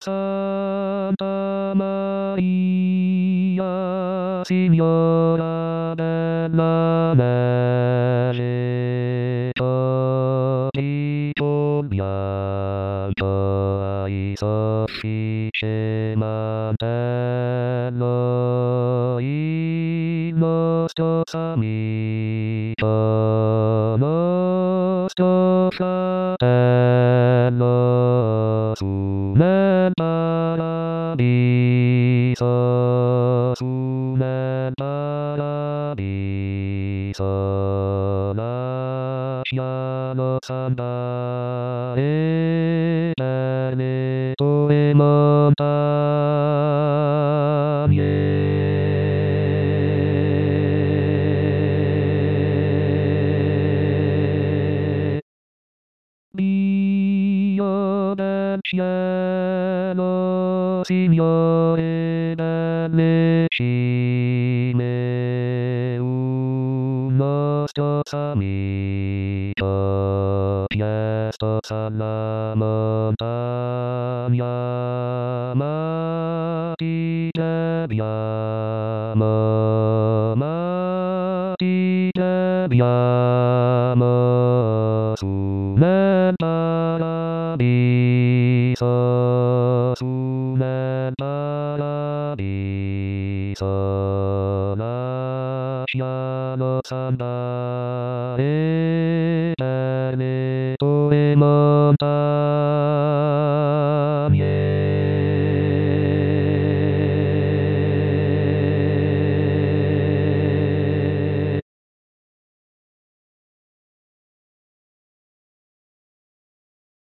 Santa Maria, Signora della Neve, capito bianco ai soffice mantello, il nostro amico, nostro fratello, su nel paradiso, su nel paradiso, lascialo andare per le tue montagne. Dio del cielo, Signore delle cime, un nostro amico, piestos alla montagna, ma ti dobbiamo su nel paradiso, su nel paradiso, lascialo andare.